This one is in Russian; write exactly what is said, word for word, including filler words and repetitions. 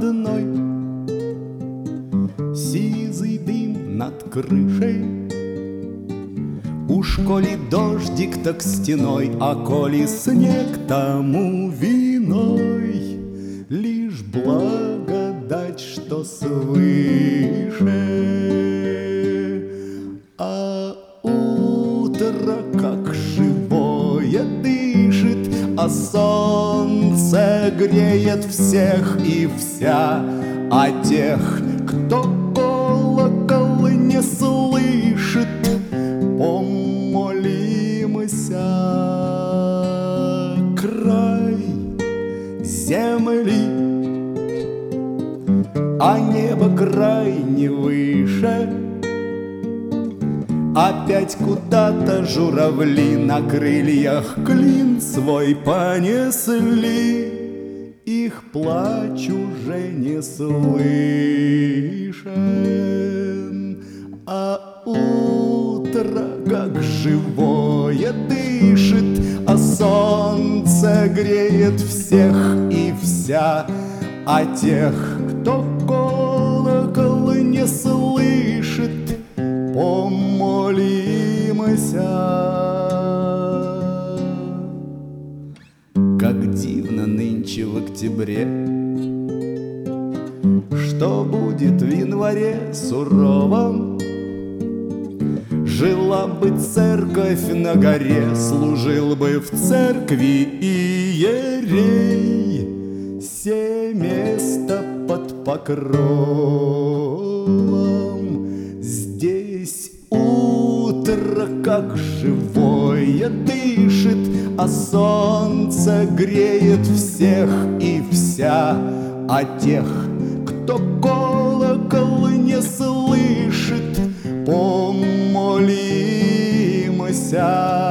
одной. Сизый дым над крышей. Уж коли дождик, так стеной, а коли снег, тому виной лишь благодать, что свыше. А утро как живое дышит, а солнце греет всех и вся, а тех, кто колокол не слышит, помолимся. Край земли, а небо край не выше. Опять куда-то журавли на крыльях клин свой понесли. Их плач уже не слышен, а утро как живое дышит, а солнце греет всех и вся, а тех, кто колокол не слышит, помолимся. Как дивно нынче в октябре, что будет в январе суровом. Жила бы церковь на горе, служил бы в церкви иерей. Се место под покровом. Здесь утро как живое дышит, а солнце греет всех и вся, а тех, кто колокол не слышит, помолимся.